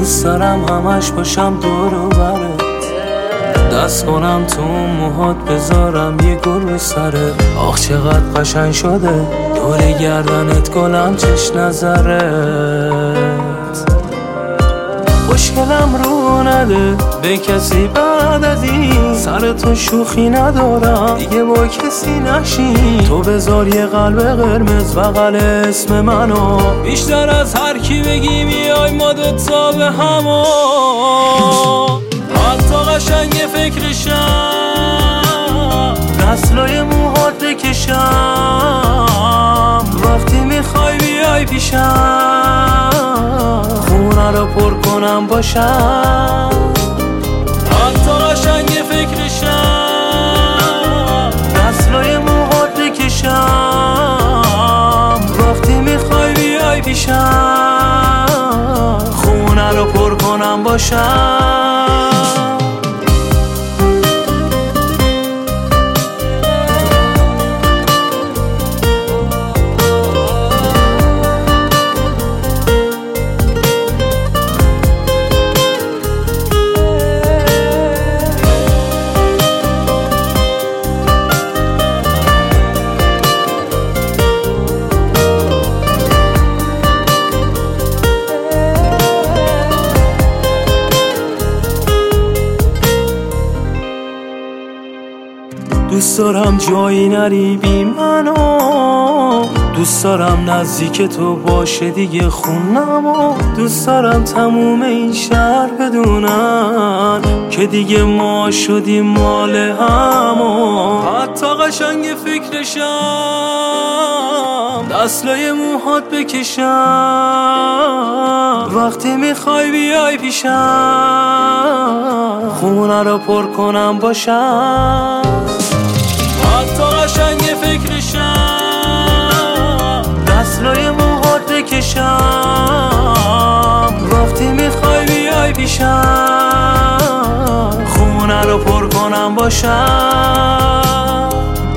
دوست دارم همش باشم دور و برت، دست کنم تو اون موهات بذارم یه گل رو سرت. آخ چقدر قشنگ شده دور گردنت گلم چش نظرت. خوشگلم رو نده به کسی بعد از این، سر تو شوخی ندارم دیگه با کسی نشین. تو بذار یه قلب قرمز بغل اسم منو، بیشتر از هر کی بگی میای ما دوتا به همو. حتی قشنگ فکرشم دستلای موهات بکشم، وقتی میخوای بیای پیشم خونه رو پر کنم باشم. حتی قشنگ فکرشم دستلای موهات بکشم، وقتی میخوای بیای پیشم خونه رو پر کنم باشم. دوست دارم جایی نری بی منو، دوست دارم نزدیک تو باشه دیگه خونمو. دوست دارم تموم این شهر بدونن که دیگه ما شدیم مال همو. حتی قشنگ فکرشم دستلای موهات بکشم، وقتی میخوای بیای پیشم خونه رو پر کنم باشم. حتی قشنگ فکرشم دستلای موهات بکشم، وقتی میخوای بیای پیشم خونه رو پر کنم باشم.